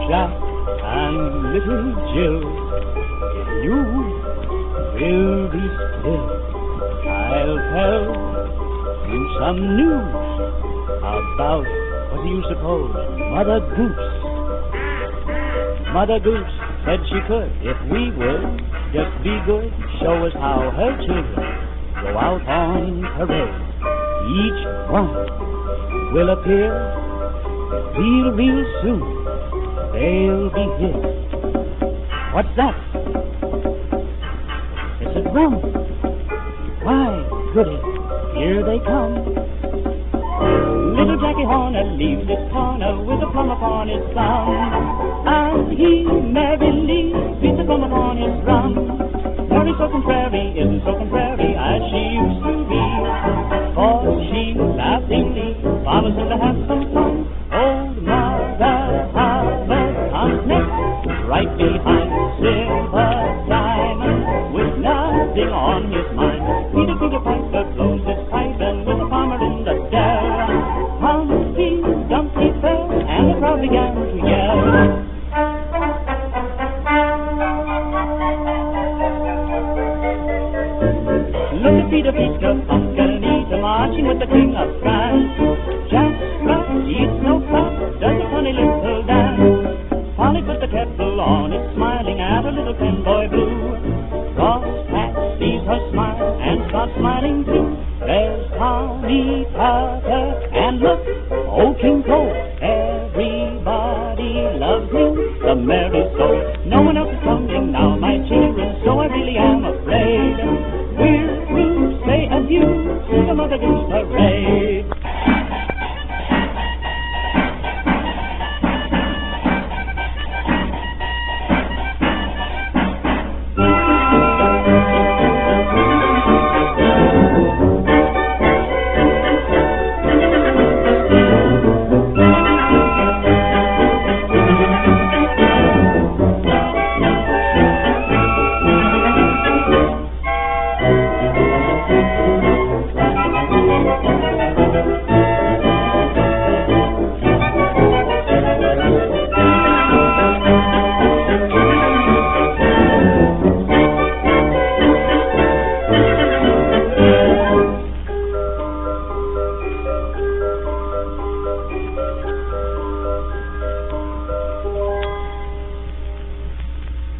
Jack and little Jill. If you will be still, I'll tell you some news about, what do you suppose, Mother Goose. Mother Goose said she could, if we would just be good, show us how her children go out on parade. Each one will appear real soon. They'll be here. What's that? It's a drum. Why, goody, here they come. Little Jackie Horner leaves his corner with a plum upon his thumb, and he merrily beats a plum upon his drum. Mary's so contrary, isn't so contrary as she used to be, for she laughingly follows him to have some fun. Old Mother Hubbard comes next, right behind Silver Diamond, with nothing on his mind. Peter Piper blows his pipe, and with a farmer in the dell, Humpty Dumpty fell, and the crowd began to yell. Look at Peter Pumpkin-Eater marching with the King of France. Jack Frost eats no fat, does a funny little dance. Polly put the kettle on, is smiling at her little pen boy blue. Frosty sees her smile and starts smiling too. There's Tommy Tucker, and look, old King Cole. Everybody loves him, the merry soul. No one else is coming now, my children, so I really am afraid. We're through, say adieu to the Mother Goose.